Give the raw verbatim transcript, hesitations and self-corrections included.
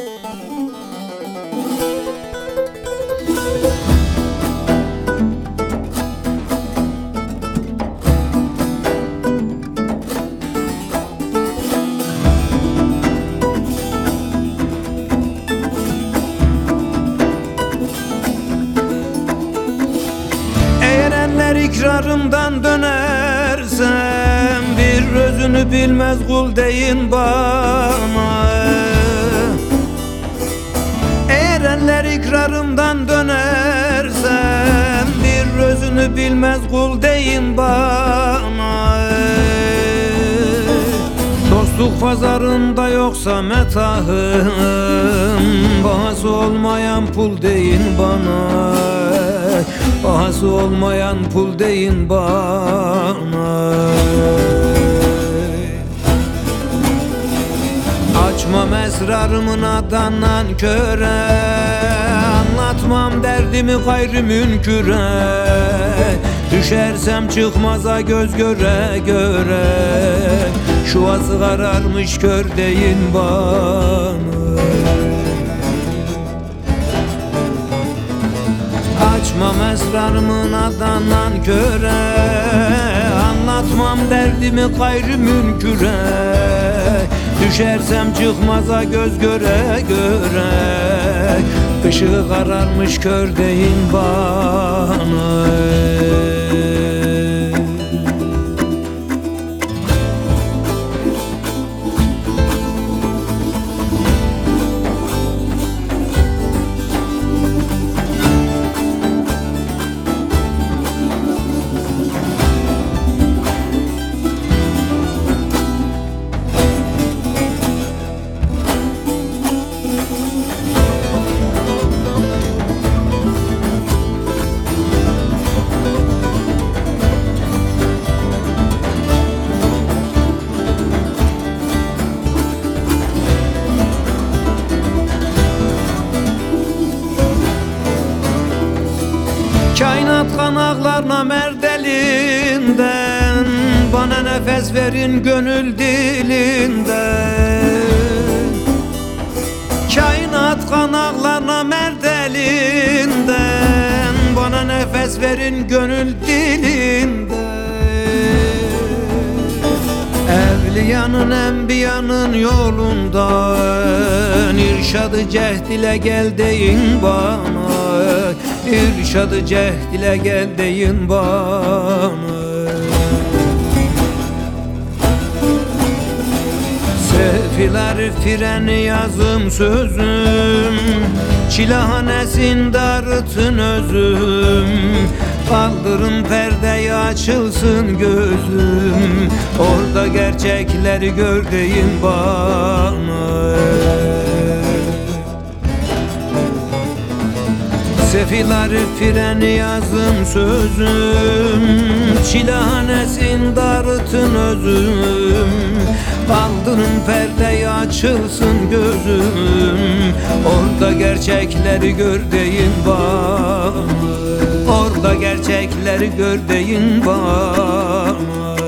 İkrarımdan dönersem bir özünü bilmez kul deyin bana. Eğer eller ikrarımdan dönersem bir özünü bilmez kul deyin bana. Dostluk pazarında yoksa metahım, bahası olmayan pul deyin bana. Bahası olmayan pul deyin bana. Açmam esrarımın adandan köre, anlatmam derdimi gayrı münküre. Düşersem çıkmaza göz göre göre, şu azı kararmış kör deyin bana. Açmam esrarımın adandan köre, anlatmam derdimi gayrı münküre. Düşersem çıkmaza göz göre göre, ışığı kararmış kör deyin bana. Kainat kanaklarına merdelinden, bana nefes verin gönül dilinden. Kainat kanaklarına merdelinden, bana nefes verin gönül dilinden. Evliyanın enbiyanın yolundan, irşadı cehd ile gel deyin bana. İrşadı cehd ile gel deyin bana. Sefiler freni yazım sözüm, çilehanesinde arıtın özüm. Kaldırın perdeyi açılsın gözüm, orada gerçekleri gör deyin bana. Sefileri freni yazım sözüm, çilehanesinde arıtın özüm. Kaldırın perdeyi açılsın gözüm, orada gerçekleri gör deyin bana. Orada gerçekleri gör deyin bana.